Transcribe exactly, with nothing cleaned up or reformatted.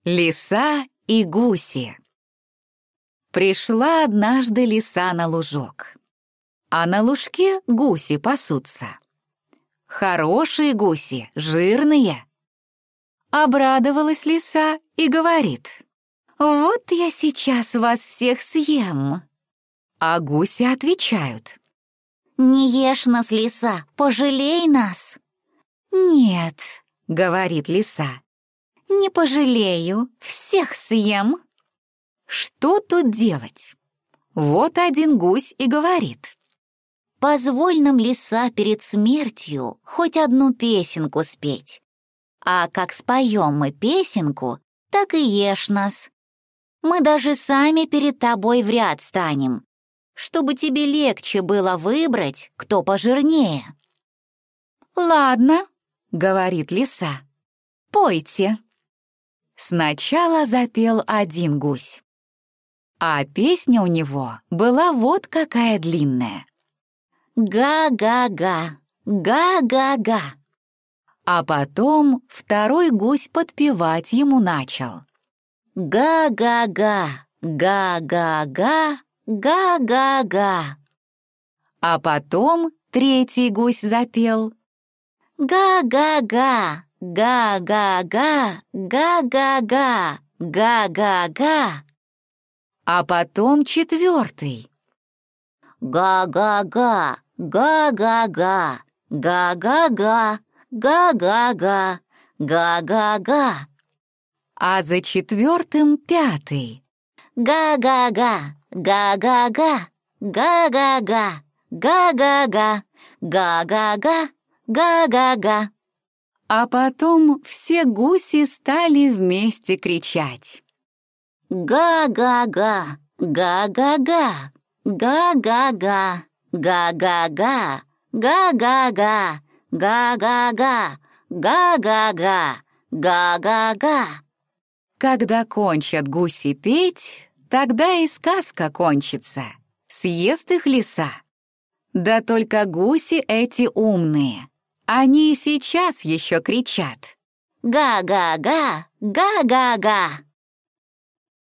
Лиса и гуси. Пришла однажды лиса на лужок, а на лужке гуси пасутся. Хорошие гуси, жирные. Обрадовалась лиса и говорит: «Вот я сейчас вас всех съем». А гуси отвечают: «Не ешь нас, лиса, пожалей нас». «Нет», — говорит лиса, — «не пожалею, всех съем». Что тут делать? Вот один гусь и говорит: «Позволь нам, лиса, перед смертью хоть одну песенку спеть. А как споем мы песенку, так и ешь нас. Мы даже сами перед тобой в ряд станем, чтобы тебе легче было выбрать, кто пожирнее». «Ладно», — говорит лиса, — «пойте». Сначала запел один гусь, а песня у него была вот какая длинная. «Га-га-га, га-га-га». А потом второй гусь подпевать ему начал. «Га-га-га, га-га-га, га-га-га». А потом третий гусь запел. «Га-га-га, га-га-га, га-га-га, га-га-га». А потом четвертый. «Га-га-га, га-га-га, га-га-га, га-га-га, га-га-га». А за четвертым пятый. «Га-га-га, га-га-га, га-га-га, га-га-га, га-га-га, га-га-га». А потом все гуси стали вместе кричать. «Га-га-га, га-га-га, га-га-га, га-га-га, га-га-га, га-га-га, га-га-га, га-га-га». Когда кончат гуси петь, тогда и сказка кончится. Съест их лиса. Да только гуси эти умные. Они и сейчас еще кричат. «Га-га-га, га-га-га».